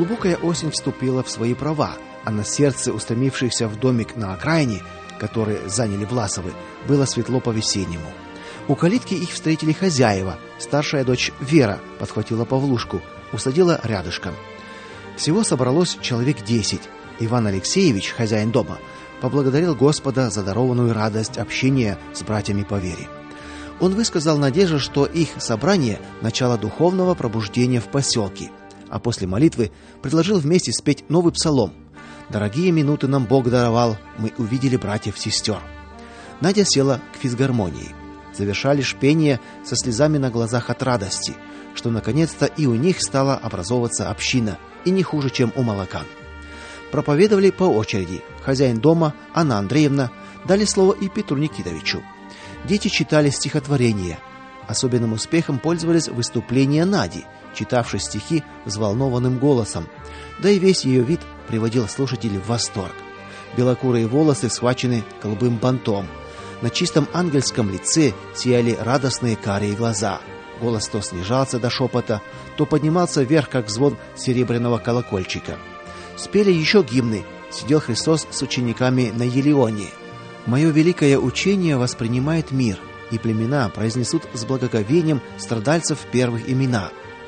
Глубокая осень вступила в свои права, а на сердце устремившихся в домик на окраине, который заняли Власовы, было светло по-весеннему. У калитки их встретили хозяева. Старшая дочь Вера подхватила Павлушку, усадила рядышком. Всего собралось человек 10. Иван Алексеевич, хозяин дома, поблагодарил Господа за дарованную радость общения с братьями по вере. Он высказал надежду, что их собрание – начало духовного пробуждения в поселке, а после молитвы предложил вместе спеть новый псалом. «Дорогие минуты нам Бог даровал, мы увидели братьев-сестер». Надя села к физгармонии. Завершали пение со слезами на глазах от радости, что наконец-то и у них стала образовываться община, и не хуже, чем у молокан. Проповедовали по очереди. Хозяин дома, Анна Андреевна, дали слово и Петру Никитовичу. Дети читали стихотворения. Особенным успехом пользовались выступления Нади, читавшей стихи взволнованным голосом, да и весь ее вид приводил слушателей в восторг. Белокурые волосы схвачены голубым бантом. На чистом ангельском лице сияли радостные карие глаза. Голос то снижался до шепота, то поднимался вверх, как звон серебряного колокольчика. Спели еще гимны. Сидел Христос с учениками на Елеоне. «Мое великое учение воспринимает мир, и племена произнесут с благоговением страдальцев первых имена».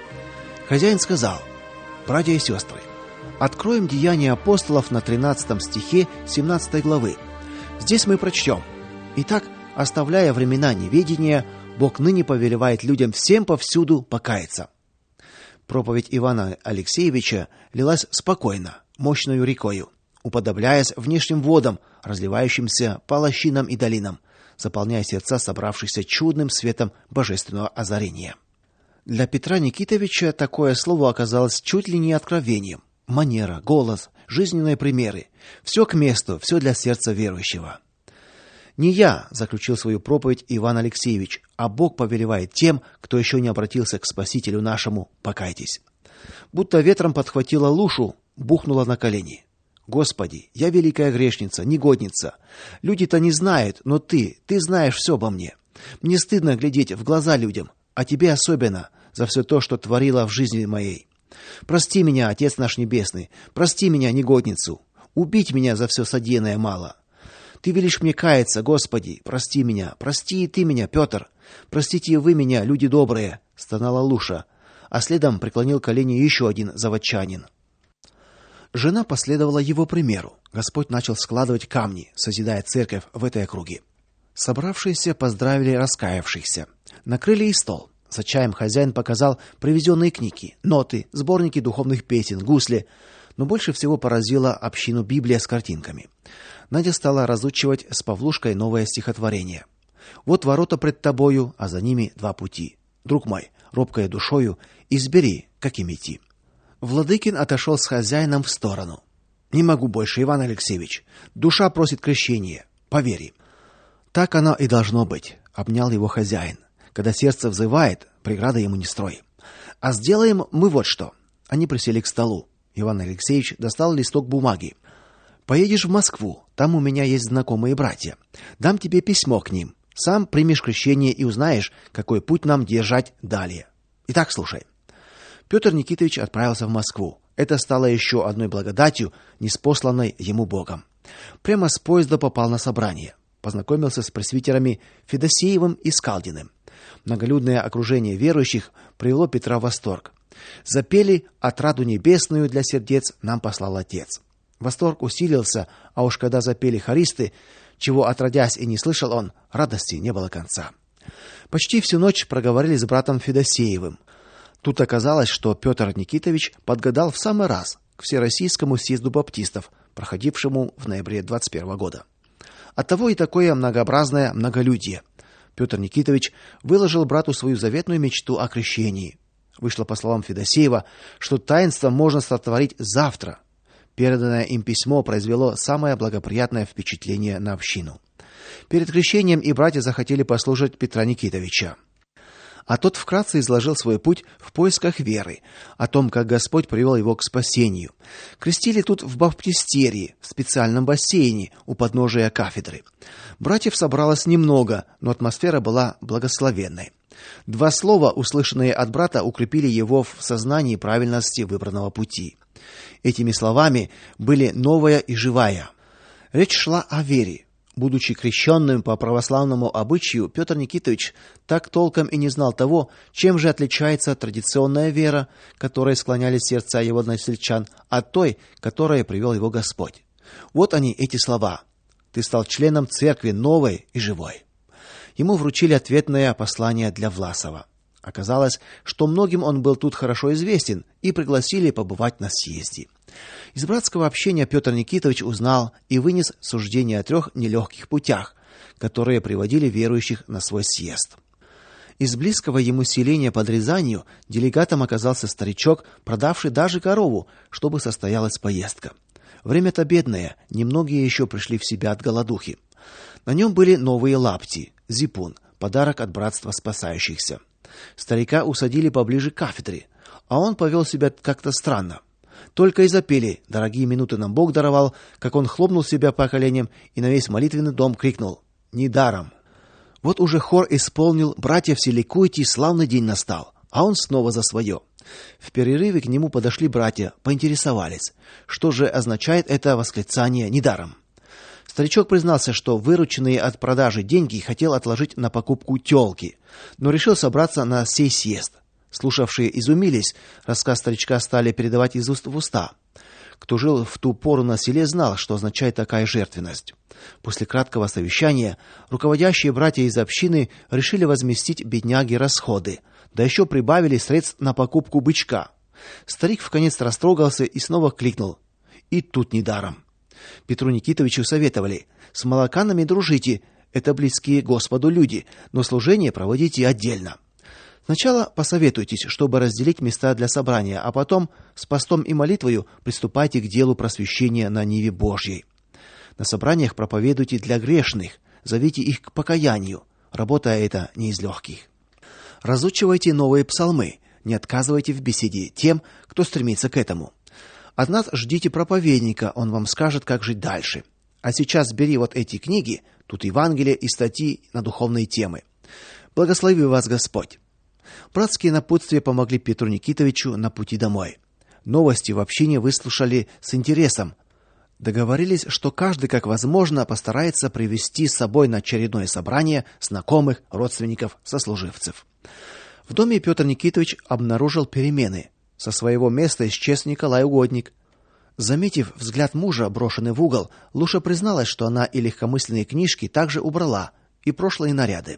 Хозяин сказал: «Братья и сестры, откроем Деяния апостолов на 13 стихе 17 главы. Здесь мы прочтем: «Итак, оставляя времена неведения, Бог ныне повелевает людям всем повсюду покаяться». Проповедь Ивана Алексеевича лилась спокойно, мощною рекою, уподобляясь внешним водам, разливающимся по лощинам и долинам, заполняя сердца собравшихся чудным светом божественного озарения. Для Петра Никитовича такое слово оказалось чуть ли не откровением. Манера, голос, жизненные примеры – все к месту, все для сердца верующего. «Не я», – заключил свою проповедь Иван Алексеевич, «а Бог повелевает тем, кто еще не обратился к Спасителю нашему, покайтесь». Будто ветром подхватила лушу, бухнула на колени. «Господи, я великая грешница, негодница. Люди-то не знают, но Ты знаешь все обо мне. Мне стыдно глядеть в глаза людям, а Тебе особенно, за все то, что творила в жизни моей. Прости меня, Отец наш Небесный, прости меня, негодницу. Убить меня за все содеянное мало. Ты велишь мне каяться, Господи, прости меня, прости и Ты меня, Петр. Простите и вы меня, люди добрые», — стонала Луша, а следом преклонил колени еще один заводчанин. Жена последовала его примеру. Господь начал складывать камни, созидая церковь в этой округе. Собравшиеся поздравили раскаявшихся. Накрыли и стол. За чаем хозяин показал привезенные книги, ноты, сборники духовных песен, гусли. Но больше всего поразила общину Библия с картинками. Надя стала разучивать с Павлушкой новое стихотворение. «Вот ворота пред тобою, а за ними два пути. Друг мой, робкая душою, избери, каким идти». Владыкин отошел с хозяином в сторону. «Не могу больше, Иван Алексеевич. Душа просит крещения. Повери». «Так оно и должно быть», — обнял его хозяин. «Когда сердце взывает, преграда ему не строй. А сделаем мы вот что». Они присели к столу. Иван Алексеевич достал листок бумаги. «Поедешь в Москву, там у меня есть знакомые братья. Дам тебе письмо к ним. Сам примешь крещение и узнаешь, какой путь нам держать далее. Итак, слушай». Петр Никитович отправился в Москву. Это стало еще одной благодатью, ниспосланной ему Богом. Прямо с поезда попал на собрание. Познакомился с пресвитерами Федосеевым и Скалдиным. Многолюдное окружение верующих привело Петра в восторг. Запели «Отраду небесную для сердец нам послал Отец». Восторг усилился, а уж когда запели хористы, чего отродясь и не слышал он, радости не было конца. Почти всю ночь проговорили с братом Федосеевым. Тут оказалось, что Петр Никитович подгадал в самый раз к Всероссийскому съезду баптистов, проходившему в ноябре 21 года. Оттого и такое многообразное многолюдие. Петр Никитович выложил брату свою заветную мечту о крещении. Вышло, по словам Федосеева, что таинство можно сотворить завтра. Переданное им письмо произвело самое благоприятное впечатление на общину. Перед крещением и братья захотели послушать Петра Никитовича. А тот вкратце изложил свой путь в поисках веры, о том, как Господь привел его к спасению. Крестили тут в баптистерии, в специальном бассейне у подножия кафедры. Братьев собралось немного, но атмосфера была благословенной. 2 слова, услышанные от брата, укрепили его в сознании правильности выбранного пути. Этими словами были новая и живая. Речь шла о вере. Будучи крещенным по православному обычаю, Петр Никитович так толком и не знал того, чем же отличается традиционная вера, которой склоняли сердца его односельчан, от той, которой привел его Господь. Вот они, эти слова: «Ты стал членом церкви новой и живой». Ему вручили ответное послание для Власова. Оказалось, что многим он был тут хорошо известен, и пригласили побывать на съезде. Из братского общения Петр Никитович узнал и вынес суждение о 3 нелегких путях, которые приводили верующих на свой съезд. Из близкого ему селения под Рязанью делегатом оказался старичок, продавший даже корову, чтобы состоялась поездка. Время-то бедное, немногие еще пришли в себя от голодухи. На нем были новые лапти, зипун, подарок от братства спасающихся. Старика усадили поближе к кафедре, а он повел себя как-то странно. Только и запели «Дорогие минуты нам Бог даровал», как он хлопнул себя по коленям и на весь молитвенный дом крикнул «Недаром». Вот уже хор исполнил «Братья, все ликуйте, славный день настал», а он снова за свое. В перерыве к нему подошли братья, поинтересовались, что же означает это восклицание «недаром». Старичок признался, что вырученные от продажи деньги хотел отложить на покупку тёлки, но решил собраться на сей съезд. Слушавшие изумились, рассказ старичка стали передавать из уст в уста. Кто жил в ту пору на селе, знал, что означает такая жертвенность. После краткого совещания руководящие братья из общины решили возместить бедняге расходы, да еще прибавили средств на покупку бычка. Старик вконец растрогался и снова кликнул: «И тут недаром». Петру Никитовичу советовали: «С молоканами дружите, это близкие Господу люди, но служение проводите отдельно. Сначала посоветуйтесь, чтобы разделить места для собрания, а потом с постом и молитвою приступайте к делу просвещения на ниве Божьей. На собраниях проповедуйте для грешных, зовите их к покаянию, работа эта не из легких. Разучивайте новые псалмы, не отказывайте в беседе тем, кто стремится к этому. От нас ждите проповедника, он вам скажет, как жить дальше. А сейчас бери вот эти книги, тут Евангелие и статьи на духовные темы. Благослови вас Господь». Братские напутствия помогли Петру Никитовичу на пути домой. Новости в общине выслушали с интересом. Договорились, что каждый, как возможно, постарается привести с собой на очередное собрание знакомых, родственников, сослуживцев. В доме Петр Никитович обнаружил перемены. Со своего места исчез Николай Угодник. Заметив взгляд мужа, брошенный в угол, Луша призналась, что она и легкомысленные книжки также убрала, и прошлые наряды.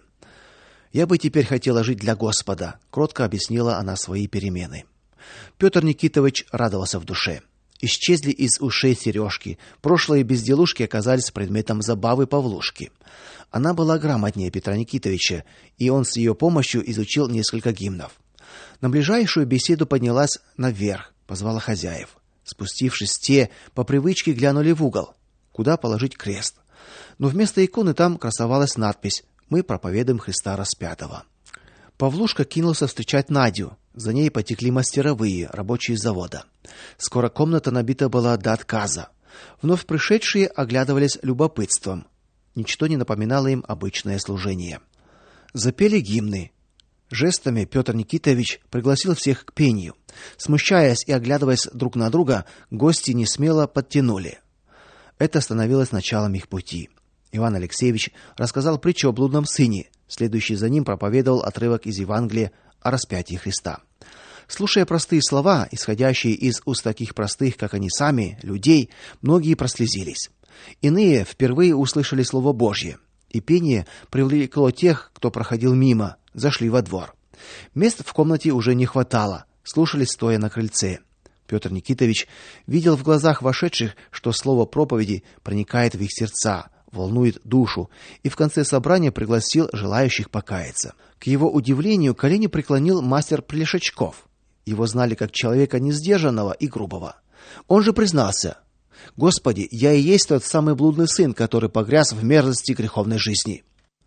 «Я бы теперь хотела жить для Господа», — кротко объяснила она свои перемены. Петр Никитович радовался в душе. Исчезли из ушей сережки, прошлые безделушки оказались предметом забавы Павлушки. Она была грамотнее Петра Никитовича, и он с ее помощью изучил несколько гимнов. На ближайшую беседу поднялась наверх, позвала хозяев. Спустившись, те по привычке глянули в угол, куда положить крест. Но вместо иконы там красовалась надпись: «Мы проповедуем Христа распятого». Павлушка кинулся встречать Надю. За ней потекли мастеровые, рабочие завода. Скоро комната набита была до отказа. Вновь пришедшие оглядывались любопытством. Ничто не напоминало им обычное служение. Запели гимны. Жестами Петр Никитович пригласил всех к пению. Смущаясь и оглядываясь друг на друга, гости несмело подтянули. Это становилось началом их пути. Иван Алексеевич рассказал притчу о блудном сыне. Следующий за ним проповедовал отрывок из Евангелия о распятии Христа. Слушая простые слова, исходящие из уст таких простых, как они сами, людей, многие прослезились. Иные впервые услышали слово Божье, и пение привлекло тех, кто проходил мимо, зашли во двор. Мест в комнате уже не хватало, слушали стоя на крыльце. Петр Никитович видел в глазах вошедших, что слово проповеди проникает в их сердца, волнует душу, и в конце собрания пригласил желающих покаяться. К его удивлению, колени преклонил мастер Плешачков. Его знали как человека несдержанного и грубого. Он же признался: «Господи, я и есть тот самый блудный сын, который погряз в мерзости греховной жизни.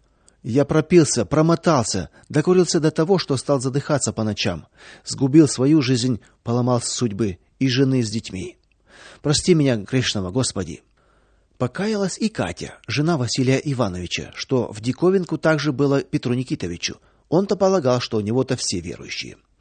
Я пропился, промотался, докурился до того, что стал задыхаться по ночам, сгубил свою жизнь, поломал судьбы и жены с детьми. Прости меня грешного, Господи». Покаялась и Катя, жена Василия Ивановича, что в диковинку также было Петру Никитовичу. Он-то полагал, что у него-то все верующие.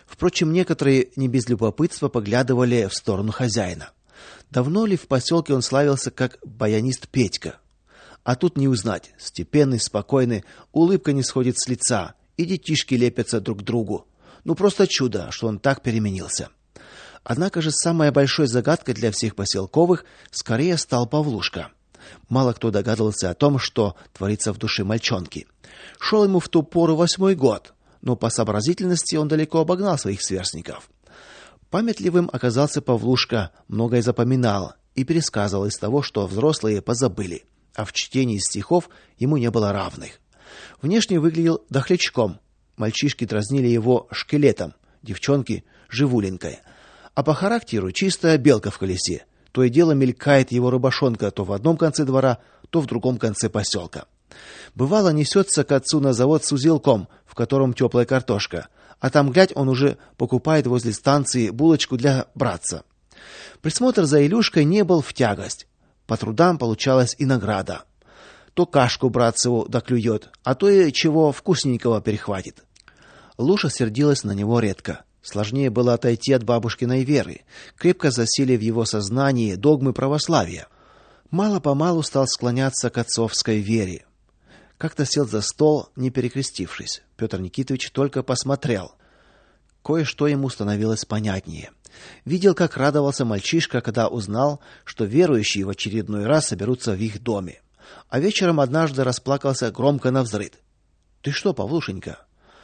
Впрочем, некоторые не без любопытства поглядывали в сторону хозяина. Давно ли в поселке он славился как баянист Петька? А тут не узнать. Степенный, спокойный, улыбка не сходит с лица, и детишки лепятся друг к другу. Ну просто чудо, что он так переменился. Однако же самой большой загадкой для всех поселковых скорее стал Павлушка. Мало кто догадывался о том, что творится в душе мальчонки. Шел ему в ту пору 8-й год, но по сообразительности он далеко обогнал своих сверстников. Памятливым оказался Павлушка, многое запоминал и пересказывал из того, что взрослые позабыли, а в чтении стихов ему не было равных. Внешне выглядел дохлячком. Мальчишки дразнили его шкелетом, девчонки живуленькой. А по характеру чистая белка в колесе. То и дело мелькает его рыбошонка то в одном конце двора, то в другом конце поселка. Бывало, несется к отцу на завод с узелком, в котором теплая картошка, а там, глядь, он уже покупает возле станции булочку для братца. Присмотр за Илюшкой не был в тягость. По трудам получалась и награда. То кашку братцеву доклюет, а то и чего вкусненького перехватит. Луша сердилась на него редко. Сложнее было отойти от бабушкиной веры. Крепко засели в его сознании догмы православия. Мало-помалу стал склоняться к отцовской вере. Как-то сел за стол, не перекрестившись. Петр Никитович только посмотрел. Кое-что ему становилось понятнее. Видел, как радовался мальчишка, когда узнал, что верующие в очередной раз соберутся в их доме. А вечером однажды расплакался громко навзрыд. Ты что, Павлушенька?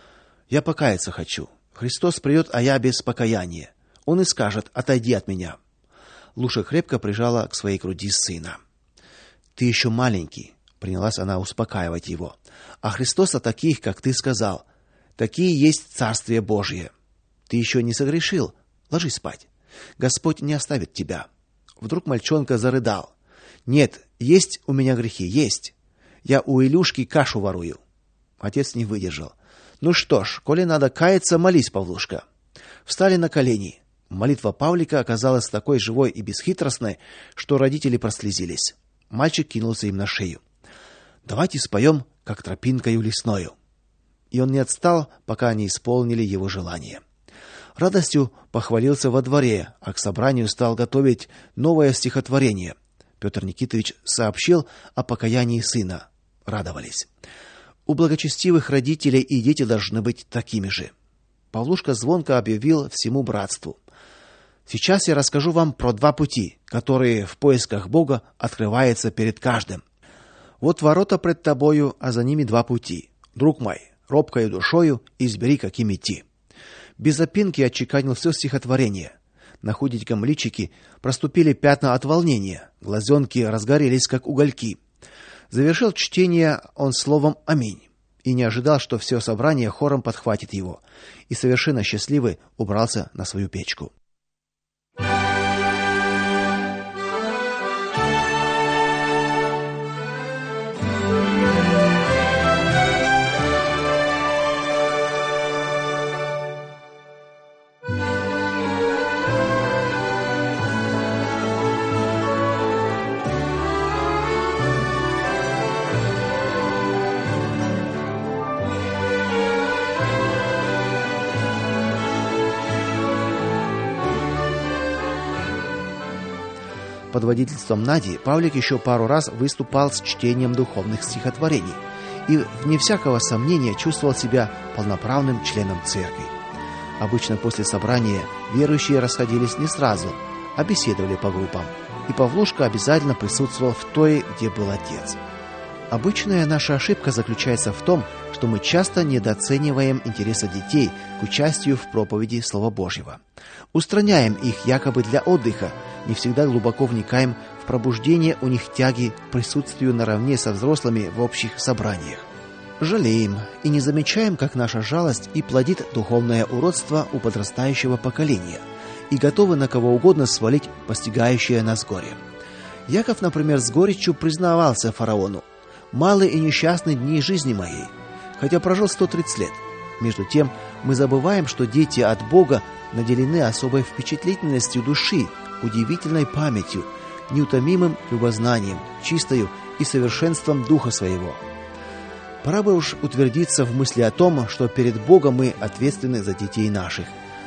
Я покаяться хочу. Христос придет, а я без покаяния. Он и скажет: отойди от меня. Луша крепко прижала к своей груди сына. Ты еще маленький, принялась она успокаивать его. А Христос о таких, как ты сказал, такие есть Царствие Божие. Ты еще не согрешил. Ложись спать. Господь не оставит тебя. Вдруг мальчонка зарыдал. Нет, есть у меня грехи, есть. Я у Илюшки кашу ворую. Отец не выдержал. Ну что ж, коли надо каяться, молись, Павлушка. Встали на колени. Молитва Павлика оказалась такой живой и бесхитростной, что родители прослезились. Мальчик кинулся им на шею. Давайте споем, как тропинкою лесною. И он не отстал, пока они исполнили его желание. Радостью похвалился во дворе, а к собранию стал готовить новое стихотворение. Петр Никитович сообщил о покаянии сына. Радовались. У благочестивых родителей и дети должны быть такими же. Павлушка звонко объявил всему братству: сейчас я расскажу вам про 2 пути, которые в поисках Бога открываются перед каждым. Вот ворота пред тобою, а за ними 2 пути. Друг мой, робкою душою избери, каким идти. Без запинки отчеканил все стихотворение. На худеньком личике проступили пятна от волнения, глазенки разгорелись как угольки. Завершил чтение он словом «Аминь» и не ожидал, что все собрание хором подхватит его, и совершенно счастливый убрался на свою печку. Под водительством Нади Павлик еще пару раз выступал с чтением духовных стихотворений и, вне всякого сомнения, чувствовал себя полноправным членом церкви. Обычно после собрания верующие расходились не сразу, а беседовали по группам, и Павлушка обязательно присутствовал в той, где был отец. Обычная наша ошибка заключается в том, что мы часто недооцениваем интереса детей к участию в проповеди Слова Божьего. Устраняем их якобы для отдыха, не всегда глубоко вникаем в пробуждение у них тяги к присутствию наравне со взрослыми в общих собраниях. Жалеем и не замечаем, как наша жалость и плодит духовное уродство у подрастающего поколения, и готовы на кого угодно свалить постигающее нас горе. Яков, например, с горечью признавался фараону: «Малы и несчастны дни жизни моей», хотя прожил 130 лет. Между тем, мы забываем, что дети от Бога наделены особой впечатлительностью души, удивительной памятью, неутомимым любознанием, чистою и совершенством духа своего. Пора бы уж утвердиться в мысли о том, что перед Богом мы ответственны за детей наших,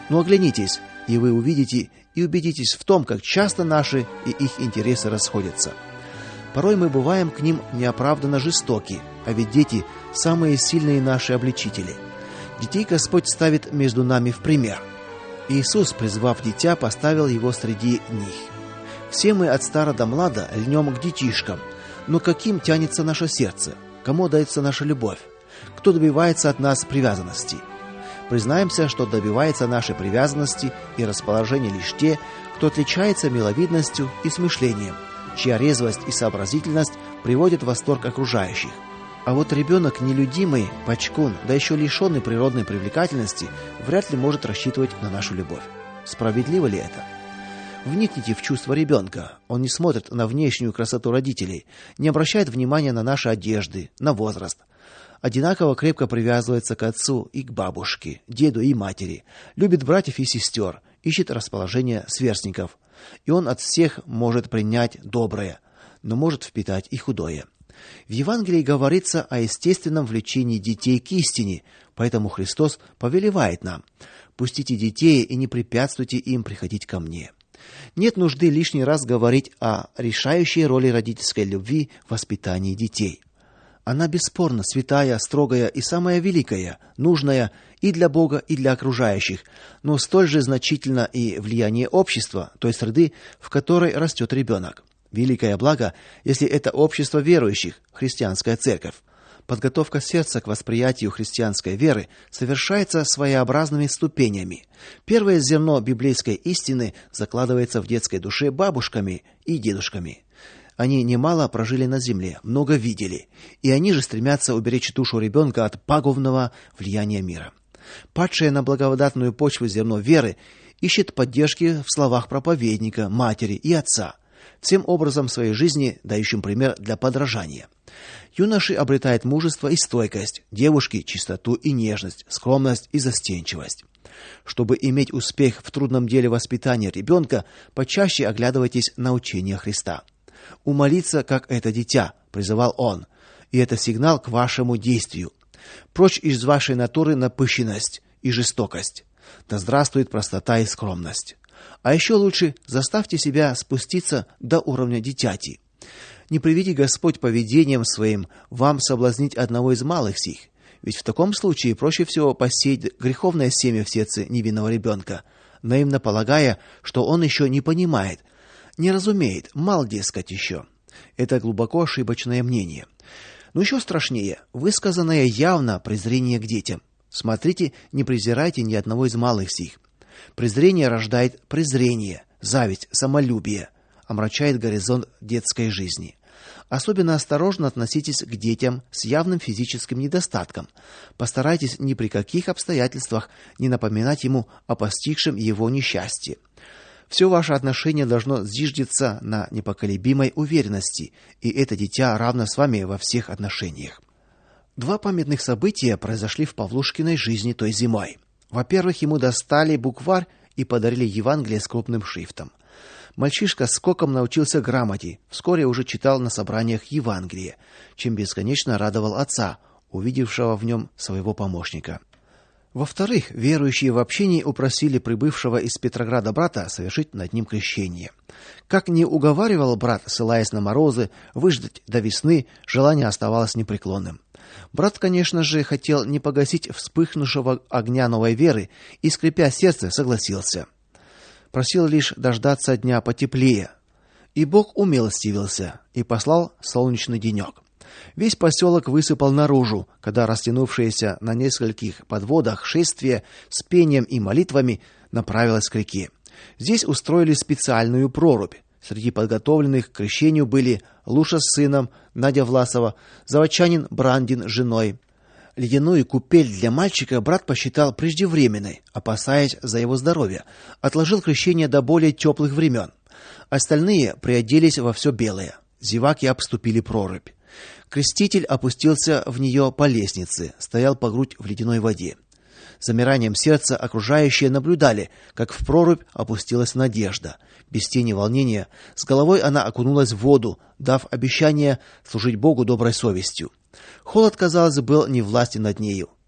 Но оглянитесь, и вы увидите и убедитесь в том, как часто наши и их интересы расходятся. Порой мы бываем к ним неоправданно жестоки, а ведь дети – самые сильные наши обличители. Детей Господь ставит между нами в пример. Иисус, призвав дитя, поставил его среди них. Все мы от стара до млада льнем к детишкам, но каким тянется наше сердце? Кому дается наша любовь? Кто добивается от нас привязанности? Признаемся, что добивается нашей привязанности и расположения лишь те, кто отличается миловидностью и смышлением, чья резвость и сообразительность приводят в восторг окружающих. А вот ребенок нелюдимый, пачкун, да еще лишенный природной привлекательности, вряд ли может рассчитывать на нашу любовь. Справедливо ли это? Вникните в чувства ребенка. Он не смотрит на внешнюю красоту родителей, не обращает внимания на наши одежды, на возраст. Одинаково крепко привязывается к отцу и к бабушке, деду и матери, любит братьев и сестер, ищет расположение сверстников. И он от всех может принять доброе, но может впитать и худое. В Евангелии говорится о естественном влечении детей к истине, поэтому Христос повелевает нам: «Пустите детей и не препятствуйте им приходить ко мне». Нет нужды лишний раз говорить о решающей роли родительской любви в воспитании детей. Она бесспорно святая, строгая и самая великая, нужная и для Бога, и для окружающих, но столь же значительно и влияние общества, той среды, в которой растет ребенок. Великое благо, если это общество верующих, христианская церковь. Подготовка сердца к восприятию христианской веры совершается своеобразными ступенями. Первое зерно библейской истины закладывается в детской душе бабушками и дедушками. Они немало прожили на земле, много видели, и они же стремятся уберечь душу ребенка от пагубного влияния мира. Падшее на благодатную почву зерно веры ищет поддержки в словах проповедника, матери и отца, всем образом своей жизни дающим пример для подражания. Юноши обретают мужество и стойкость, девушки – чистоту и нежность, скромность и застенчивость. Чтобы иметь успех в трудном деле воспитания ребенка, почаще оглядывайтесь на учение Христа. «Умолиться, как это дитя», — призывал он, и это сигнал к вашему действию. Прочь из вашей натуры напыщенность и жестокость. Да здравствует простота и скромность. А еще лучше заставьте себя спуститься до уровня дитяти. Не приведи Господь поведением своим вам соблазнить одного из малых сих, ведь в таком случае проще всего посеять греховное семя в сердце невинного ребенка, наивно полагая, что он еще не понимает, не разумеет, мал, дескать, еще. Это глубоко ошибочное мнение. Но еще страшнее, высказанное явно презрение к детям. Смотрите, не презирайте ни одного из малых сих. Презрение рождает презрение, зависть, самолюбие, омрачает горизонт детской жизни. Особенно осторожно относитесь к детям с явным физическим недостатком. Постарайтесь ни при каких обстоятельствах не напоминать ему о постигшем его несчастье. Все ваше отношение должно зиждиться на непоколебимой уверенности, и это дитя равно с вами во всех отношениях. Два памятных события произошли в Павлушкиной жизни той зимой. Во-первых, ему достали букварь и подарили Евангелие с крупным шрифтом. Мальчишка скоком научился грамоте, вскоре уже читал на собраниях Евангелие, чем бесконечно радовал отца, увидевшего в нем своего помощника. Во-вторых, верующие в общении упросили прибывшего из Петрограда брата совершить над ним крещение. Как ни уговаривал брат, ссылаясь на морозы, выждать до весны, желание оставалось непреклонным. Брат, конечно же, хотел не погасить вспыхнувшего огня новой веры и, скрипя сердце, согласился. Просил лишь дождаться дня потеплее. И Бог умилостивился и послал солнечный денек. Весь поселок высыпал наружу, когда растянувшееся на нескольких подводах шествие с пением и молитвами направилось к реке. Здесь устроили специальную прорубь. Среди подготовленных к крещению были Луша с сыном, Надя Власова, заводчанин Брандин с женой. Ледяную купель для мальчика брат посчитал преждевременной, опасаясь за его здоровье, отложил крещение до более теплых времен. Остальные приоделись во все белое. Зеваки обступили прорубь. Креститель опустился в нее по лестнице, стоял по грудь в ледяной воде. Замиранием сердца окружающие наблюдали, как в прорубь опустилась Надежда. Без тени волнения, с головой она окунулась в воду, дав обещание служить Богу доброй совестью. Холод, казалось, был невластен над нею.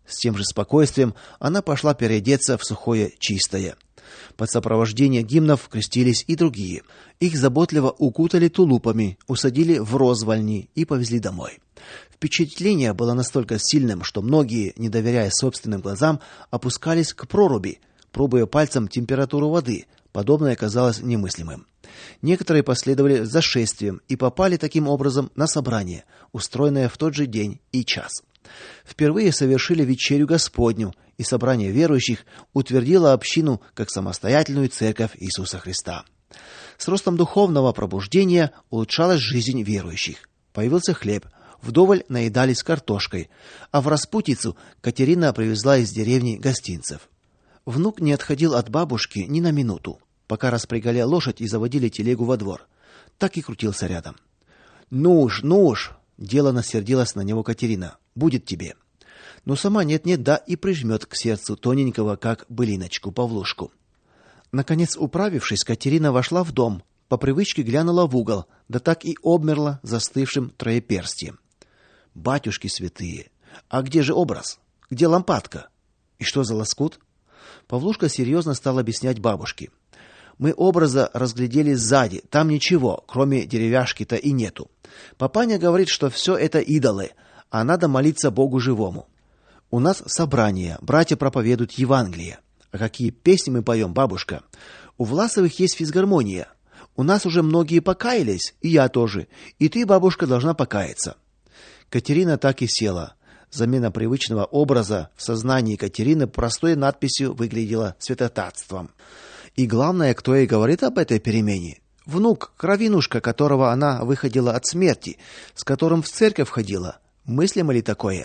С тем же спокойствием она пошла переодеться в сухое чистое. Под сопровождение гимнов крестились и другие. Их заботливо укутали тулупами, усадили в розвальни и повезли домой. Впечатление было настолько сильным, что многие, не доверяя собственным глазам, опускались к проруби, пробуя пальцем температуру воды. Подобное казалось немыслимым. Некоторые последовали за шествием и попали таким образом на собрание, устроенное в тот же день и час. Впервые совершили вечерю Господню, и собрание верующих утвердило общину как самостоятельную церковь Иисуса Христа. С ростом духовного пробуждения улучшалась жизнь верующих. Появился хлеб, вдоволь наедались картошкой, а в распутицу Катерина привезла из деревни гостинцев. Внук не отходил от бабушки ни на минуту, пока распрягали лошадь и заводили телегу во двор. Так и крутился рядом. «Ну уж!» — делано сердилась на него Катерина. «Будет тебе». Но сама нет-нет, да и прижмет к сердцу тоненького, как былиночку, Павлушку. Наконец, управившись, Катерина вошла в дом, по привычке глянула в угол, да так и обмерла застывшим троеперстием. «Батюшки святые! А где же образ? Где лампадка? И что за лоскут?» Павлушка серьезно стал объяснять бабушке. «Мы образа разглядели сзади, там ничего, кроме деревяшки-то и нету. Папаня говорит, что все это идолы, а надо молиться Богу живому. У нас собрание, братья проповедуют Евангелие. А какие песни мы поем, бабушка? У Власовых есть физгармония. У нас уже многие покаялись, и я тоже. И ты, бабушка, должна покаяться». Катерина так и села. Замена привычного образа в сознании Катерины простой надписью выглядела святотатством. И главное, кто ей говорит об этой перемене? Внук, кровинушка, которого она выходила от смерти, с которым в церковь ходила. Мыслимо ли такое?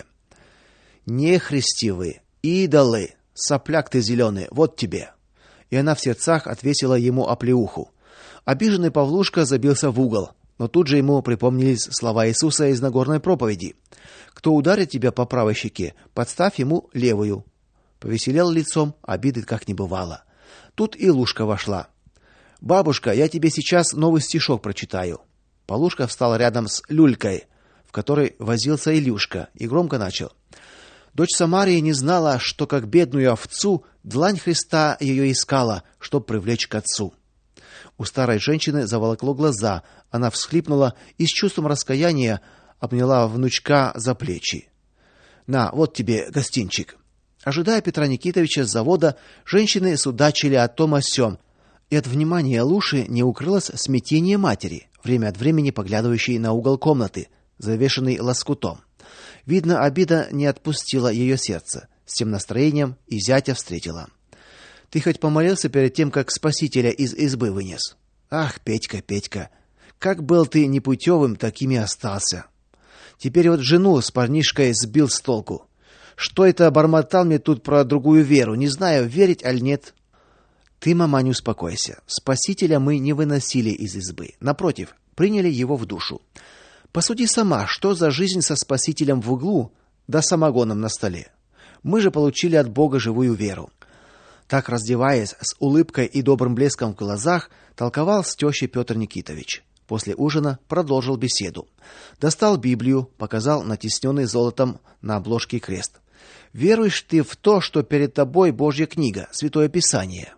«Нехристи вы, идолы, сопляк ты зеленый, вот тебе!» И она в сердцах отвесила ему оплеуху. Обиженный Павлушка забился в угол, но тут же ему припомнились слова Иисуса из Нагорной проповеди. «Кто ударит тебя по правой щеке, подставь ему левую». Повеселел лицом, обиды как не бывало. Тут и Лушка вошла. «Бабушка, я тебе сейчас новый стишок прочитаю». Павлушка встал рядом с люлькой, в которой возился Илюшка, и громко начал. «Дочь Самарии не знала, что как бедную овцу длань Христа ее искала, чтоб привлечь к отцу». У старой женщины заволокло глаза, она всхлипнула и с чувством раскаяния обняла внучка за плечи. «На, вот тебе гостинчик». Ожидая Петра Никитовича с завода, женщины судачили о том о сём, и от внимания Луши не укрылось смятение матери, время от времени поглядывающей на угол комнаты, завешенный лоскутом. Видно, обида не отпустила ее сердце. С тем настроением и зятя встретила. «Ты хоть помолился перед тем, как Спасителя из избы вынес?» «Ах, Петька, Петька, как был ты непутевым, таким и остался. Теперь вот жену с парнишкой сбил с толку. Что это бормотал мне тут про другую веру, не знаю, верить аль нет». «Ты, мама, не успокойся. Спасителя мы не выносили из избы. Напротив, приняли его в душу. Посуди сама, что за жизнь со Спасителем в углу, да самогоном на столе. Мы же получили от Бога живую веру». Так, раздеваясь, с улыбкой и добрым блеском в глазах, толковал с тещей Петр Никитович. После ужина продолжил беседу. Достал Библию, показал натисненный золотом на обложке крест. «Веруешь ты в то, что перед тобой Божья книга, Святое Писание?»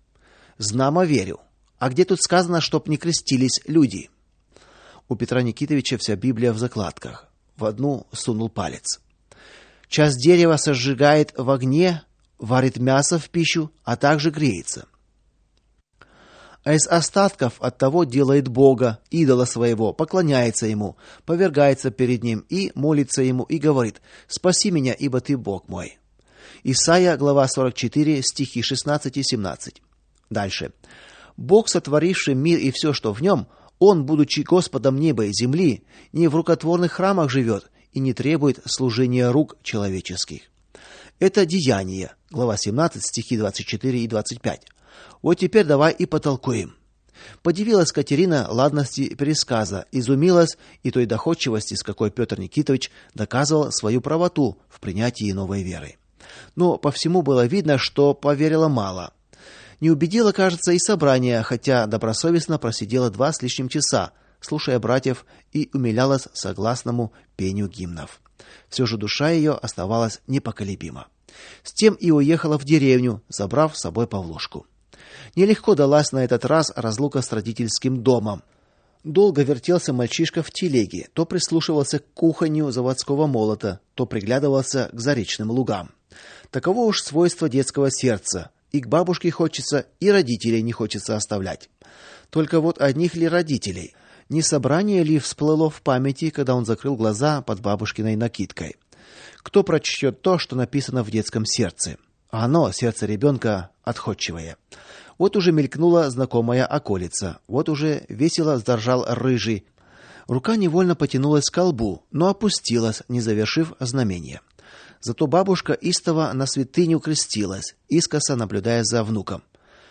«Знамо верю. А где тут сказано, чтоб не крестились люди?» У Петра Никитовича вся Библия в закладках. В одну сунул палец. «Часть дерева сожигает в огне, варит мясо в пищу, а также греется. А из остатков от того делает Бога, идола своего, поклоняется ему, повергается перед ним и молится ему и говорит: «Спаси меня, ибо ты Бог мой». Исайя, глава 44, стихи 16 и 17. Дальше. «Бог, сотворивший мир и все, что в нем, Он, будучи Господом неба и земли, не в рукотворных храмах живет и не требует служения рук человеческих». Это Деяния, глава 17, стихи 24 и 25. Вот теперь давай и потолкуем. Подивилась Катерина ладности пересказа, изумилась и той доходчивости, с какой Петр Никитович доказывал свою правоту в принятии новой веры. Но по всему было видно, что поверила мало. Не убедила, кажется, и собрание, хотя добросовестно просидела 2 с лишним часа, слушая братьев, и умилялась согласному пению гимнов. Все же душа ее оставалась непоколебима. С тем и уехала в деревню, забрав с собой Павлушку. Нелегко далась на этот раз разлука с родительским домом. Долго вертелся мальчишка в телеге, то прислушивался к куханью заводского молота, то приглядывался к заречным лугам. Таково уж свойство детского сердца. И к бабушке хочется, и родителей не хочется оставлять. Только вот одних ли родителей? Не собрание ли всплыло в памяти, когда он закрыл глаза под бабушкиной накидкой? Кто прочтет то, что написано в детском сердце? А оно, сердце ребенка, отходчивое. Вот уже мелькнула знакомая околица, вот уже весело заржал рыжий. Рука невольно потянулась к колбу, но опустилась, не завершив знамение. Зато бабушка истово на святыню крестилась, искоса наблюдая за внуком.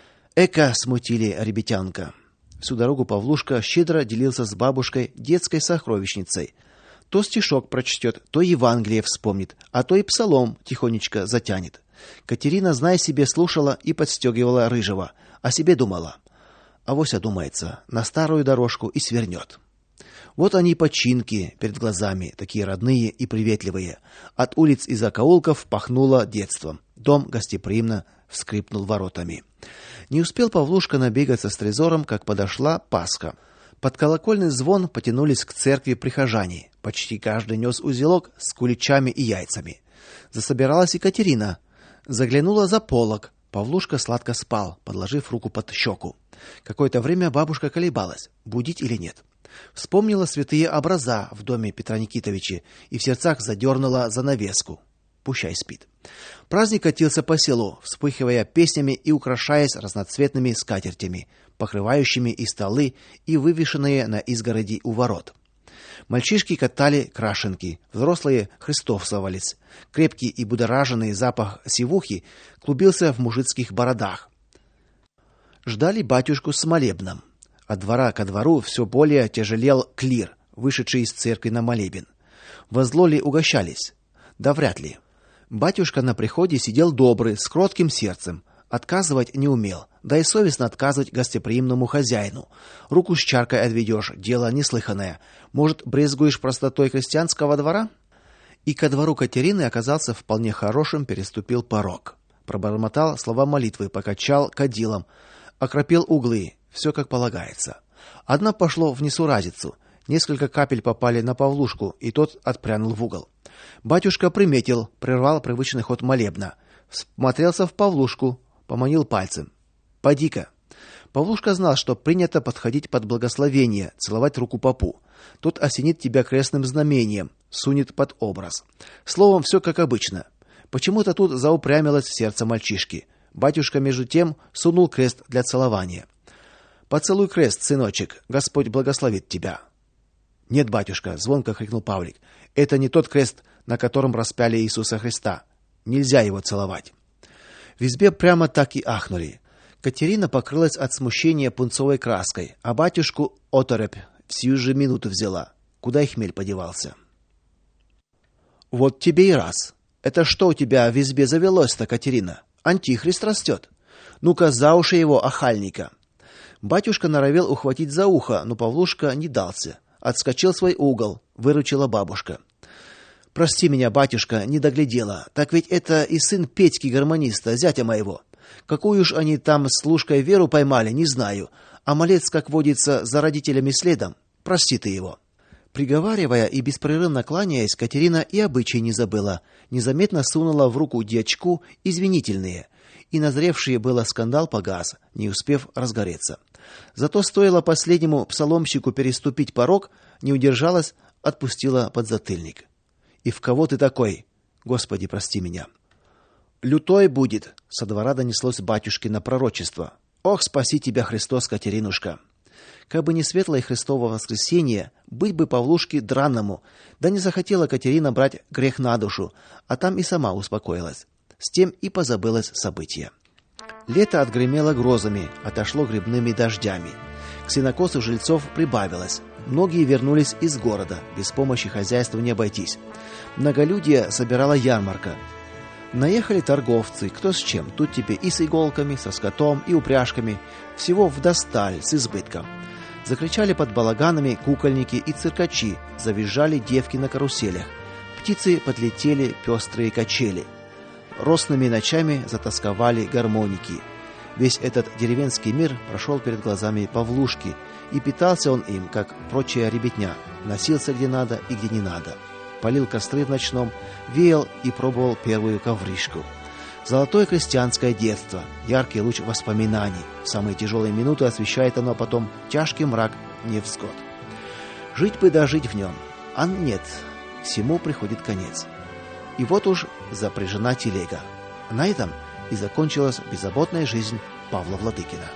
Эка смутили ребятянка. Всю дорогу Павлушка щедро делился с бабушкой детской сокровищницей. То стишок прочтет, то Евангелие вспомнит, а то и псалом тихонечко затянет. Катерина, зная себе, слушала и подстегивала рыжего, а себе думала: авось одумается, на старую дорожку и свернет. Вот они починки перед глазами, такие родные и приветливые. От улиц и закоулков пахнуло детством. Дом гостеприимно вскрипнул воротами. Не успел Павлушка набегаться с трезором, как подошла Пасха. Под колокольный звон потянулись к церкви прихожане. Почти каждый нес узелок с куличами и яйцами. Засобиралась и Катерина. Заглянула за полог. Павлушка сладко спал, подложив руку под щеку. Какое-то время бабушка колебалась, будить или нет. Вспомнила святые образа в доме Петра Никитовича и в сердцах задернула занавеску. Пущай спит. Праздник катился по селу, вспыхивая песнями и украшаясь разноцветными скатертями, покрывающими и столы, и вывешенные на изгороди у ворот. Мальчишки катали крашенки, взрослые христовствовались. Крепкий и будораженный запах сивухи клубился в мужицких бородах. Ждали батюшку с молебном. От двора ко двору все более тяжелел клир, вышедший из церкви на молебен. Возло ли угощались? Да вряд ли. Батюшка на приходе сидел добрый, с кротким сердцем. Отказывать не умел, да и совестно отказывать гостеприимному хозяину. Руку с чаркой отведешь, дело неслыханное. Может, брезгуешь простотой крестьянского двора? И ко двору Катерины оказался вполне хорошим, переступил порог. Пробормотал слова молитвы, покачал кадилом, окропил углы, все как полагается. Одно пошло в несуразицу. Несколько капель попали на Павлушку, и тот отпрянул в угол. Батюшка приметил, прервал привычный ход молебна, всмотрелся в Павлушку, поманил пальцем: "Поди-ка". Павлушка знал, что принято подходить под благословение, целовать руку попу. Тот осенит тебя крестным знамением, сунет под образ. Словом, все как обычно. Почему-то тут заупрямилось сердце мальчишки. Батюшка между тем сунул крест для целования. "Поцелуй крест, сыночек, Господь благословит тебя". "Нет, батюшка", звонко крикнул Павлик. "Это не тот крест, на котором распяли Иисуса Христа. Нельзя его целовать". В избе прямо так и ахнули. Катерина покрылась от смущения пунцовой краской, а батюшку оторопь в сию же минуту взяла. Куда и хмель подевался. "Вот тебе и раз. Это что у тебя в избе завелось-то, Катерина? Антихрист растет. Ну-ка за уши его, охальника". Батюшка норовел ухватить за ухо, но Павлушка не дался. Отскочил в свой угол, выручила бабушка. "Прости меня, батюшка, не доглядела. Так ведь это и сын Петьки гармониста, зятя моего. Какую ж они там с Лушкой Веру поймали, не знаю. А малец, как водится, за родителями следом. Прости ты его". Приговаривая и беспрерывно кланяясь, Катерина и обычай не забыла. Незаметно сунула в руку дьячку извинительные, и назревший было скандал погас, не успев разгореться. Зато стоило последнему псаломщику переступить порог, не удержалась, отпустила подзатыльник. "И в кого ты такой? Господи, прости меня". "Лютой будет", со двора донеслось батюшкино пророчество. "Ох, спаси тебя, Христос, Катеринушка". Кабы не светлое Христово воскресенье, быть бы Павлушке дранному, да не захотела Катерина брать грех на душу, а там и сама успокоилась. С тем и позабылось событие. Лето отгремело грозами, отошло грибными дождями. К сенокосу жильцов прибавилось. Многие вернулись из города, без помощи хозяйству не обойтись. Многолюдие собирала ярмарка. Наехали торговцы, кто с чем. Тут тебе и с иголками, со скотом, и упряжками. Всего вдосталь, с избытком. Закричали под балаганами кукольники и циркачи, завизжали девки на каруселях. Птицы подлетели пестрые качели. Росными ночами затосковали гармоники. Весь этот деревенский мир прошел перед глазами Павлушки, и питался он им, как прочая ребятня, носился где надо и где не надо. Палил костры в ночном, веял и пробовал первую ковришку. Золотое крестьянское детство, яркий луч воспоминаний. В самые тяжелые минуты освещает оно потом тяжкий мрак невзгод. Жить бы дожить в нем, а нет, всему приходит конец. И вот уж запряжена телега. На этом и закончилась беззаботная жизнь Павла Владыкина.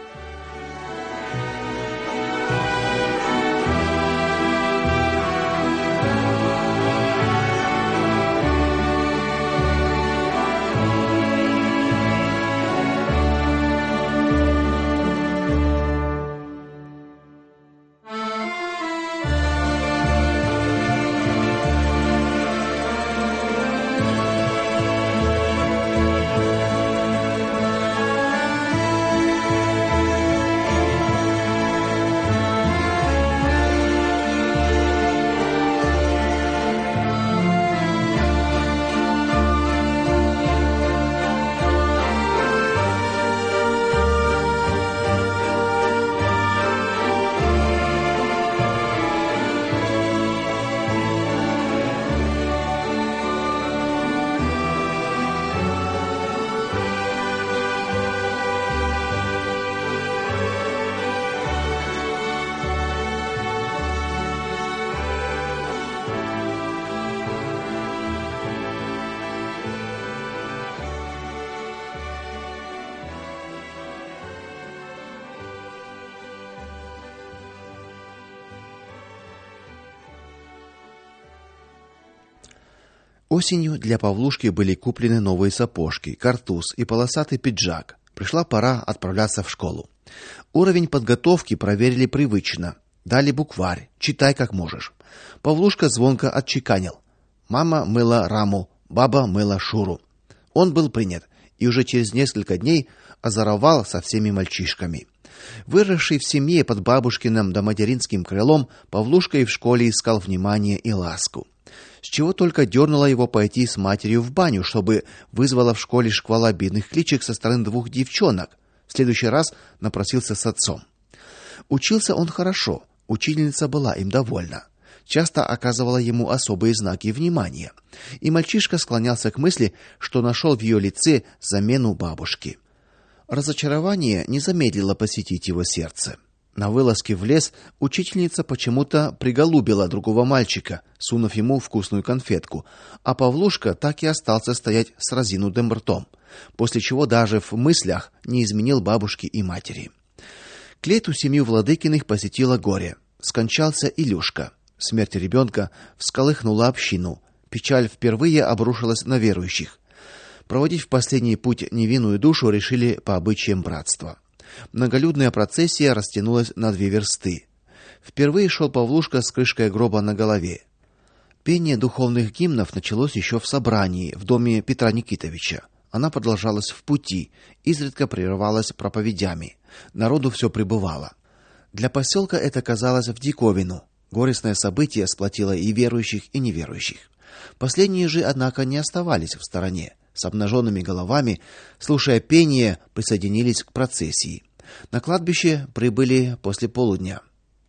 Осенью для Павлушки были куплены новые сапожки, картуз и полосатый пиджак. Пришла пора отправляться в школу. Уровень подготовки проверили привычно. Дали букварь, читай как можешь. Павлушка звонко отчеканил: мама мыла раму, баба мыла Шуру. Он был принят и уже через несколько дней озоровал со всеми мальчишками. Выросший в семье под бабушкиным да материнским крылом, Павлушка и в школе искал внимание и ласку. С чего только дернуло его пойти с матерью в баню, чтобы вызвала в школе шквал обидных кличек со стороны двух девчонок. В следующий раз напросился с отцом. Учился он хорошо, учительница была им довольна. Часто оказывала ему особые знаки внимания, и мальчишка склонялся к мысли, что нашел в ее лице замену бабушки. Разочарование не замедлило посетить его сердце. На вылазке в лес учительница почему-то приголубила другого мальчика, сунув ему вкусную конфетку, а Павлушка так и остался стоять с разинутым ртом, после чего даже в мыслях не изменил бабушке и матери. К лету семью Владыкиных посетило горе. Скончался Илюшка. Смерть ребенка всколыхнула общину. Печаль впервые обрушилась на верующих. Проводить в последний путь невинную душу решили по обычаям братства. Многолюдная процессия растянулась на 2 версты. Впервые шел Павлушка с крышкой гроба на голове. Пение духовных гимнов началось еще в собрании в доме Петра Никитовича. Она продолжалась в пути, изредка прерывалась проповедями. Народу все прибывало. Для поселка это казалось в диковину. Горестное событие сплотило и верующих, и неверующих. Последние же, однако, не оставались в стороне. С обнаженными головами, слушая пение, присоединились к процессии. На кладбище прибыли после полудня.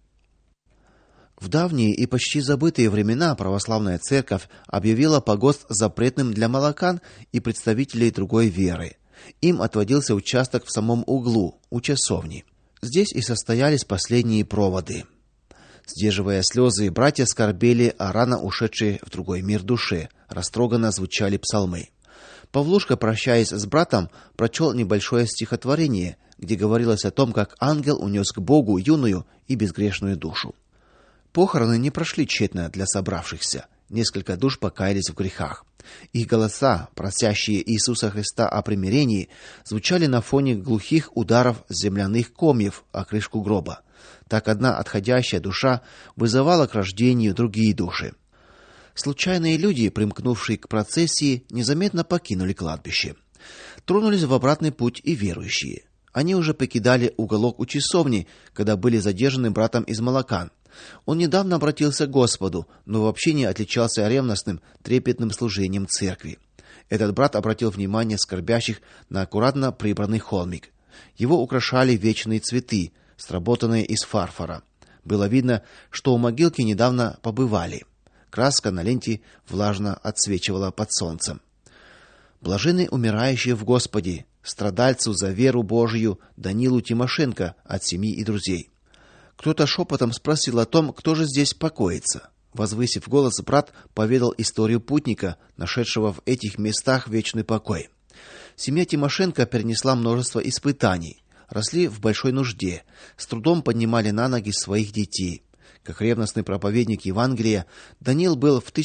В давние и почти забытые времена православная церковь объявила погост запретным для молокан и представителей другой веры. Им отводился участок в самом углу, у часовни. Здесь и состоялись последние проводы. Сдерживая слезы, братья скорбели о рано ушедшей в другой мир душе. Растроганно звучали псалмы. Павлушка, прощаясь с братом, прочел небольшое стихотворение, где говорилось о том, как ангел унес к Богу юную и безгрешную душу. Похороны не прошли тщетно для собравшихся. Несколько душ покаялись в грехах. Их голоса, просящие Иисуса Христа о примирении, звучали на фоне глухих ударов земляных комьев о крышку гроба. Так одна отходящая душа вызывала к рождению другие души. Случайные люди, примкнувшие к процессии, незаметно покинули кладбище. Тронулись в обратный путь и верующие. Они уже покидали уголок у часовни, когда были задержаны братом из Малакан. Он недавно обратился к Господу, но вообще не отличался ревностным, трепетным служением церкви. Этот брат обратил внимание скорбящих на аккуратно прибранный холмик. Его украшали вечные цветы, сработанные из фарфора. Было видно, что у могилки недавно побывали. Краска на ленте влажно отсвечивала под солнцем. Блаженны умирающие в Господе, страдальцу за веру Божию Данилу Тимошенко от семьи и друзей. Кто-то шепотом спросил о том, кто же здесь покоится. Возвысив голос, брат поведал историю путника, нашедшего в этих местах вечный покой. Семья Тимошенко перенесла множество испытаний, росли в большой нужде, с трудом поднимали на ноги своих детей. Как ревностный проповедник Евангелия, Даниил был в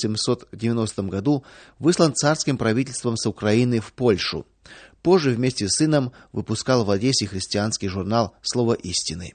1890 году выслан царским правительством с Украины в Польшу. Позже вместе с сыном выпускал в Одессе христианский журнал «Слово истины».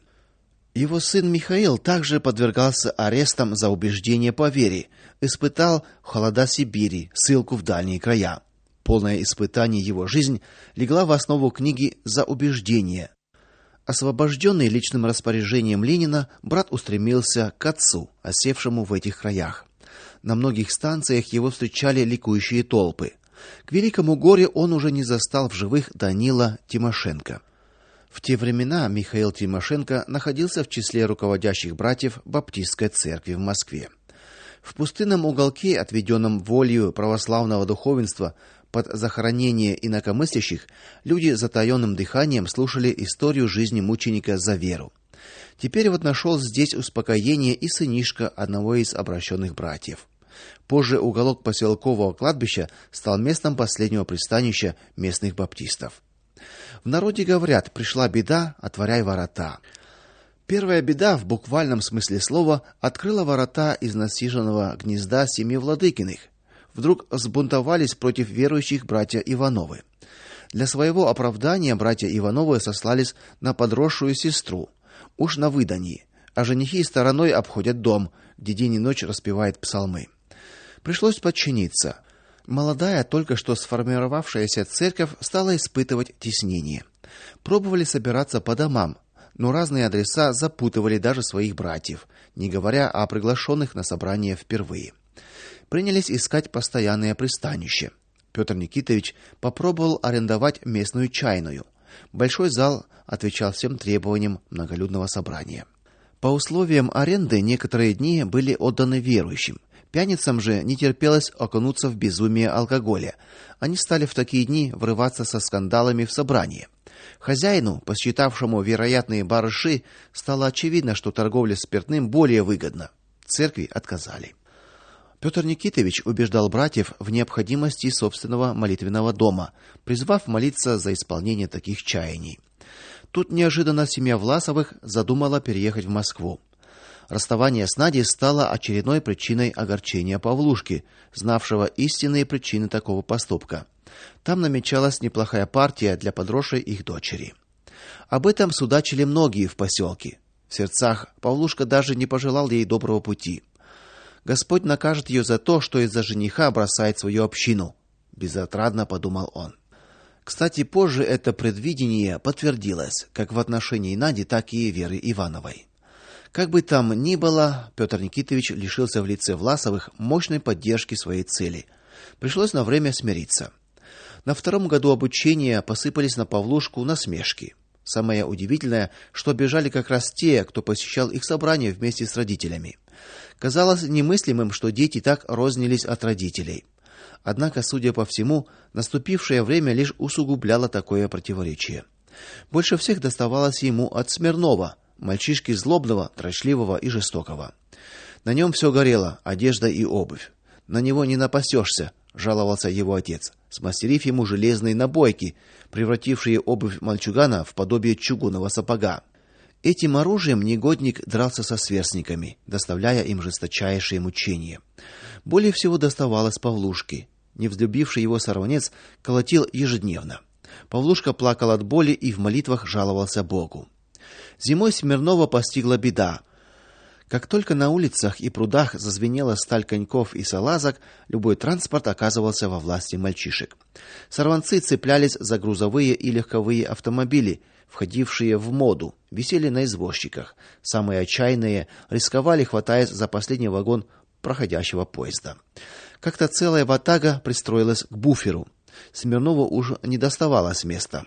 Его сын Михаил также подвергался арестам за убеждение по вере, испытал холода Сибири, ссылку в дальние края. Полное испытание его жизнь легла в основу книги «За убеждение». Освобожденный личным распоряжением Ленина, брат устремился к отцу, осевшему в этих краях. На многих станциях его встречали ликующие толпы. К великому горю он уже не застал в живых Данила Тимошенко. В те времена Михаил Тимошенко находился в числе руководящих братьев Баптистской церкви в Москве. В пустынном уголке, отведенном волею православного духовенства под захоронение инакомыслящих, люди затаенным дыханием слушали историю жизни мученика за веру. Теперь вот нашел здесь успокоение и сынишка одного из обращенных братьев. Позже уголок поселкового кладбища стал местом последнего пристанища местных баптистов. В народе говорят: пришла беда, отворяй ворота. Первая беда в буквальном смысле слова открыла ворота из насиженного гнезда семьи Владыкиных. Вдруг взбунтовались против верующих братья Ивановы. Для своего оправдания братья Ивановы сослались на подросшую сестру, уж на выданье, а женихи стороной обходят дом, где день и ночь распевают псалмы. Пришлось подчиниться. Молодая, только что сформировавшаяся церковь стала испытывать теснение. Пробовали собираться по домам, но разные адреса запутывали даже своих братьев, не говоря о приглашенных на собрание впервые. Принялись искать постоянное пристанище. Петр Никитович попробовал арендовать местную чайную. Большой зал отвечал всем требованиям многолюдного собрания. По условиям аренды некоторые дни были отданы верующим. Пьяницам же не терпелось окунуться в безумие алкоголя. Они стали в такие дни врываться со скандалами в собрание. Хозяину, посчитавшему вероятные барыши, стало очевидно, что торговля спиртным более выгодна. Церкви отказали. Петр Никитович убеждал братьев в необходимости собственного молитвенного дома, призвав молиться за исполнение таких чаяний. Тут неожиданно семья Власовых задумала переехать в Москву. Расставание с Надей стало очередной причиной огорчения Павлушки, знавшего истинные причины такого поступка. Там намечалась неплохая партия для подросшей их дочери. Об этом судачили многие в поселке. В сердцах Павлушка даже не пожелал ей доброго пути. Господь накажет ее за то, что из-за жениха бросает свою общину, безотрадно подумал он. Кстати, позже это предвидение подтвердилось, как в отношении Нади, так и Веры Ивановой. Как бы там ни было, Петр Никитович лишился в лице Власовых мощной поддержки своей цели. Пришлось на время смириться. На втором году обучения посыпались на Павлушку насмешки. Самое удивительное, что бежали как раз те, кто посещал их собрания вместе с родителями. Казалось немыслимым, что дети так рознились от родителей. Однако, судя по всему, наступившее время лишь усугубляло такое противоречие. Больше всех доставалось ему от Смирнова, мальчишки злобного, дрочливого и жестокого. На нем все горело: одежда и обувь. На него не напасешься, жаловался его отец, смастерив ему железные набойки, превратившие обувь мальчугана в подобие чугунного сапога. Этим оружием негодник дрался со сверстниками, доставляя им жесточайшие мучения. Более всего доставалось Павлушке. Невзлюбивший его сорванец колотил ежедневно. Павлушка плакал от боли и в молитвах жаловался Богу. Зимой Смирнова постигла беда. Как только на улицах и прудах зазвенела сталь коньков и салазок, любой транспорт оказывался во власти мальчишек. Сорванцы цеплялись за грузовые и легковые автомобили, входившие в моду, висели на извозчиках. Самые отчаянные рисковали, хватаясь за последний вагон проходящего поезда. Как-то целая ватага пристроилась к буферу. Смирнову уже не доставалось места.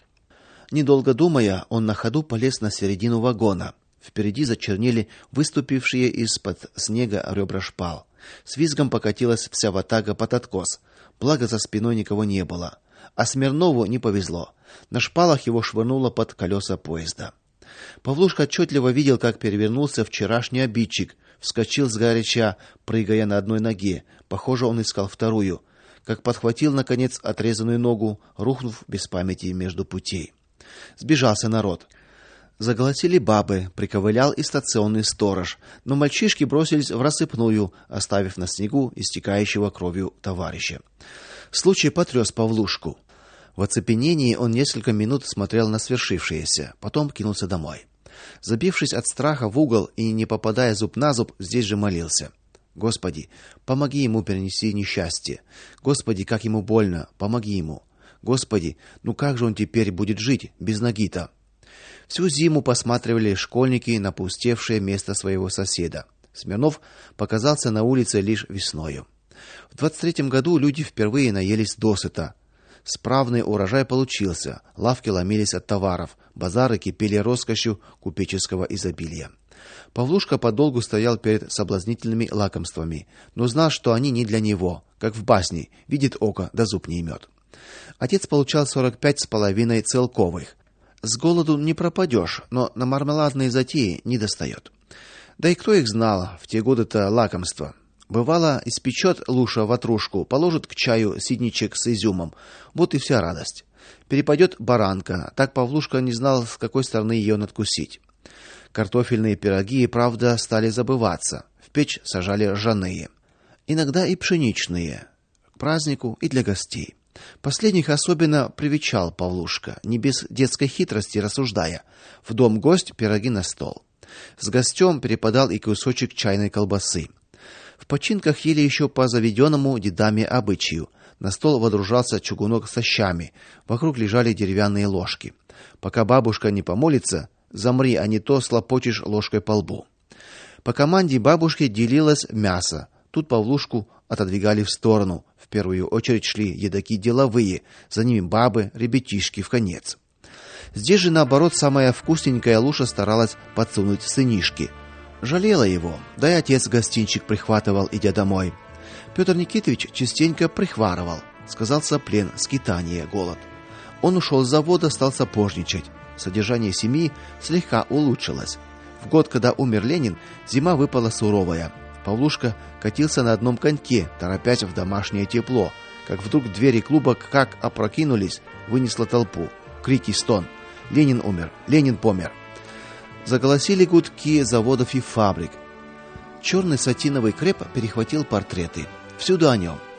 Недолго думая, он на ходу полез на середину вагона. Впереди зачернели выступившие из-под снега ребра шпал. С визгом покатилась вся ватага под откос. Благо за спиной никого не было. А Смирнову не повезло. На шпалах его швырнуло под колеса поезда. Павлушка отчетливо видел, как перевернулся вчерашний обидчик, вскочил сгоряча, прыгая на одной ноге. Похоже, он искал вторую. Как подхватил наконец отрезанную ногу, рухнув без памяти между путей. Сбежался народ. Заголосили бабы, приковылял и стационный сторож, но мальчишки бросились в рассыпную, оставив на снегу истекающего кровью товарища. Случай потряс Павлушку. В оцепенении он несколько минут смотрел на свершившееся, потом кинулся домой. Забившись от страха в угол и не попадая зуб на зуб, здесь же молился: Господи, помоги ему перенести несчастье. Господи, как ему больно, помоги ему. Господи, ну как же он теперь будет жить без ноги-то? Всю зиму посматривали школьники на пустевшее место своего соседа. Смирнов показался на улице лишь весною. В 23-м году люди впервые наелись досыта. Справный урожай получился, лавки ломились от товаров, базары кипели роскошью купеческого изобилия. Павлушка подолгу стоял перед соблазнительными лакомствами, но знал, что они не для него, как в басне: видит око, да зуб не имет. Отец получал 45,5 целковых. С голоду не пропадешь, но на мармеладные затеи не достает. Да и кто их знал, в те годы-то лакомства. Бывало, испечет Луша ватрушку, положит к чаю сидничек с изюмом. Вот и вся радость. Перепадет баранка, так Павлушка не знал, с какой стороны ее надкусить. Картофельные пироги, правда, стали забываться. В печь сажали ржаные. Иногда и пшеничные. К празднику и для гостей. Последних особенно привечал Павлушка, не без детской хитрости рассуждая: в дом гость, пироги на стол. С гостем перепадал и кусочек чайной колбасы. В починках ели еще по заведенному дедами обычаю. На стол водружался чугунок со щами, вокруг лежали деревянные ложки. Пока бабушка не помолится, замри, а не то слопочешь ложкой по лбу. По команде бабушки делилось мясо. Тут Павлушку отодвигали в сторону. В первую очередь шли едаки деловые, за ними бабы, ребятишки вконец. Здесь же наоборот самая вкусненькая Луша старалась подсунуть сынишке. Жалела его, да и отец гостинчик прихватывал, идя домой. Петр Никитович частенько прихварывал, сказался плен, скитание, голод. Он ушел с завода, стал сапожничать. Содержание семьи слегка улучшилось. В год, когда умер Ленин, зима выпала суровая. Павлушка катился на одном коньке, торопясь в домашнее тепло, как вдруг двери клуба как опрокинулись, вынесло толпу. Крики, стон: Ленин умер, Ленин помер. Заголосили гудки заводов и фабрик. Черный сатиновый креп перехватил портреты. Всюду о нем.